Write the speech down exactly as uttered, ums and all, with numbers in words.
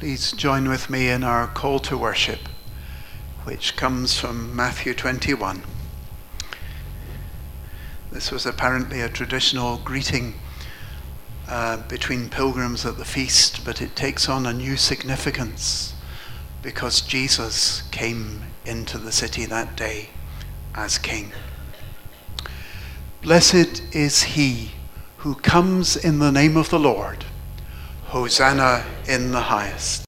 Please join with me in our call to worship, which comes from Matthew twenty-one. This was apparently a traditional greeting uh, between pilgrims at the feast, but it takes on a new significance because Jesus came into the city that day as King. Blessed is he who comes in the name of the Lord. Hosanna in the highest.